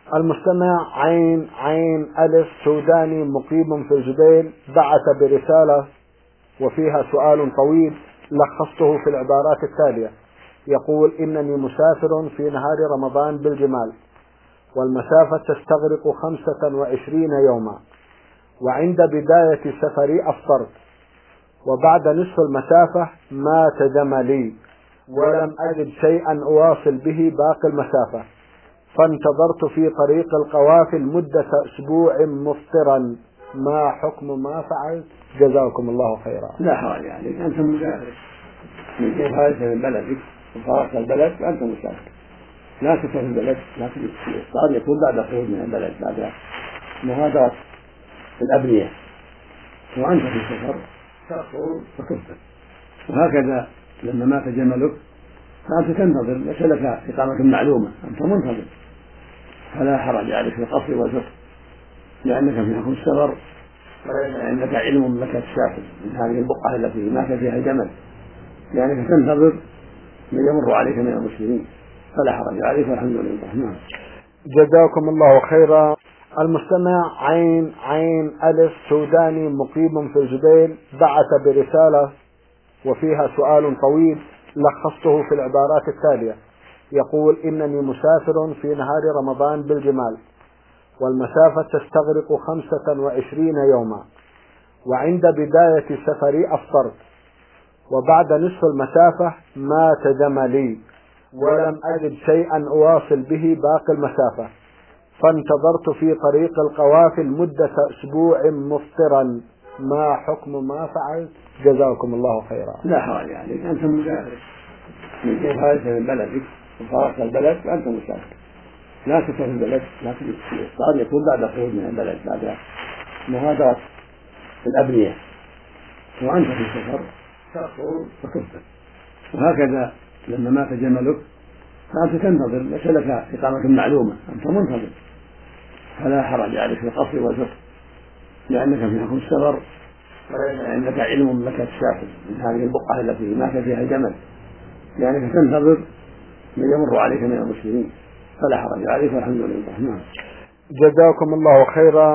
المستمع عين عين ألف سوداني مقيم في الجبيل بعث برسالة وفيها سؤال طويل لخصته في العبارات التالية. يقول: إنني مسافر في نهار رمضان بالجمال، والمسافة تستغرق 25 يوما، وعند بداية سفري أفطرت، وبعد نصف المسافة مات جملي، ولم أجد شيئا أواصل به باقي المسافة، فانتظرت في طريق القوافل مدة أسبوع مفطرا. ما حكم ما فعلت؟ جزاكم الله خيرا. لا حرج عليك، أنت مسافر من خارج من بلدك وفارقت البلد فأنت مسافر، لا تسافر البلد، لكن الإفطار يكون بعد الخروج من البلد، بعد مغادرة الأبنية، وأنت في السفر تأخذ وتفطر. وهكذا لما مات جملك فأنت تنتظر، ليس لك إقامة معلومة، أنت منتظر، فلا حرج عليك في القصر والفطر، لأنك في حكم السفر وليس عندك علم لك الشافي من هذه البقعة التي مات فيها الجمل، لأنك تنتظر من يمر عليك من المسلمين، فلا حرج عليك والحمد لله. نعم. جزاكم الله خيرا. المستمع عين عين ألف سوداني مقيم في الجبيل بعث برسالة وفيها سؤال طويل لخصته في العبارات التالية. يقول: إنني مسافر في نهار رمضان بالجمال، والمسافة تستغرق 25 يوما، وعند بداية سفري أفطرت، وبعد نصف المسافة مات جملي، ولم أجد شيئا أواصل به باقي المسافة، فانتظرت في طريق القوافل مدة أسبوع مفطرا. ما حكم ما فعلت؟ جزاكم الله خيرا. لا حرج عليك، أنت مسافر من خارج من بلدك وفارقت البلد فأنت مسافر، لا تسافر البلد، لكن الإفطار يكون بعد الخروج من البلد، بعد مغادرة الأبنية، وأنت في السفر تأخذ وتفطر. وهكذا لما مات جملك فأنت تنتظر، ليس لك إقامة معلومة، أنت منتظر، فلا حرج عليك في القصر والفطر، لأنك في حكم السفر وليس عندك علم لك الشافي من هذه البقعة التي مات فيها الجمل، لأنك تنتظر من يمر عليك من المسلمين، فلا حرج عليك والحمد لله. نعم. جزاكم الله خيرا.